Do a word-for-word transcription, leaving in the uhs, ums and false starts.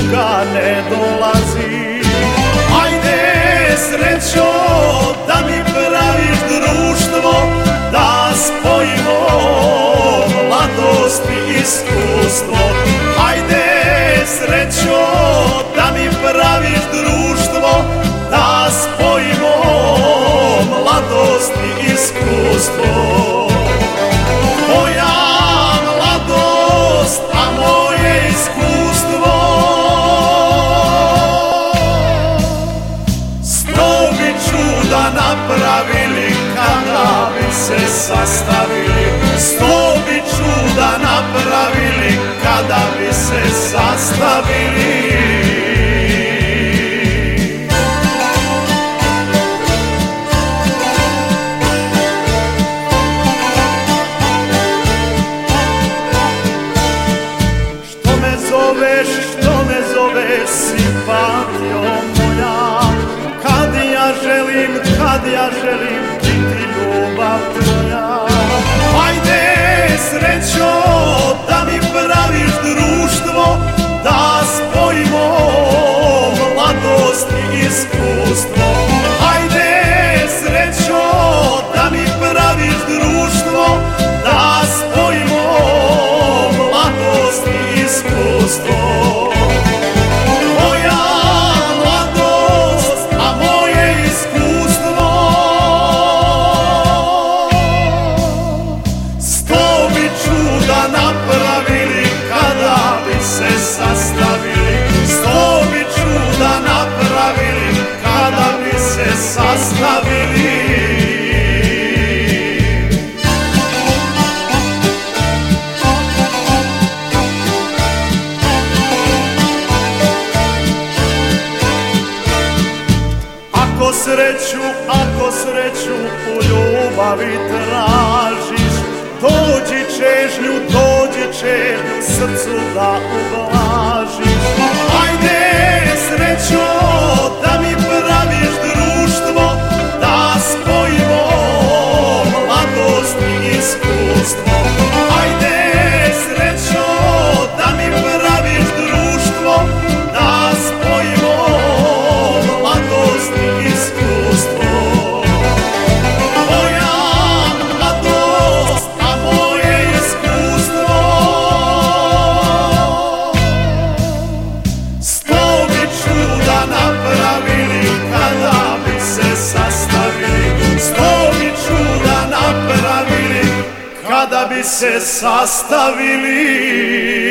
tuga ne dolazi. Ajde srećo da mi praviš društvo, da spojimo mladost i iskustvo. Ajde srećo da mi praviš društvo, da spojimo mladost i iskustvo. Moja mladost, a moje iskustvo, sto bi čuda napravili kada bi se sastavili. Sto bi čuda napravili kada bi se sastavili. Što me zoveš simpatio moja, kad ja želim, kad ja želim biti ljubav tvoja. Ajde srećo da mi praviš društvo, da spojimo mladost i iskustvo. Ajde srećo da mi praviš društvo, da spojimo mladost i iskustvo. Moja mladost, a moje iskustvo, sto bi čuda napravili kada bi se sastavili. Sto bi čuda napravili kada bi se sastavili. Ako sreću, ako sreću u ljubavi tražiš, dođi čežnju, dođi čežnju srcu da ublažiš. Ajde srećo da mi praviš društvo, da spojimo mladost i iskustvo. Ajde srećo da mi praviš društvo, da spojimo mladost i iskustvo. Moja mladost, a moje iskustvo, sto bi čuda napravili kada bi se sastavili. Sto bi čuda napravili kada bi se sastavili.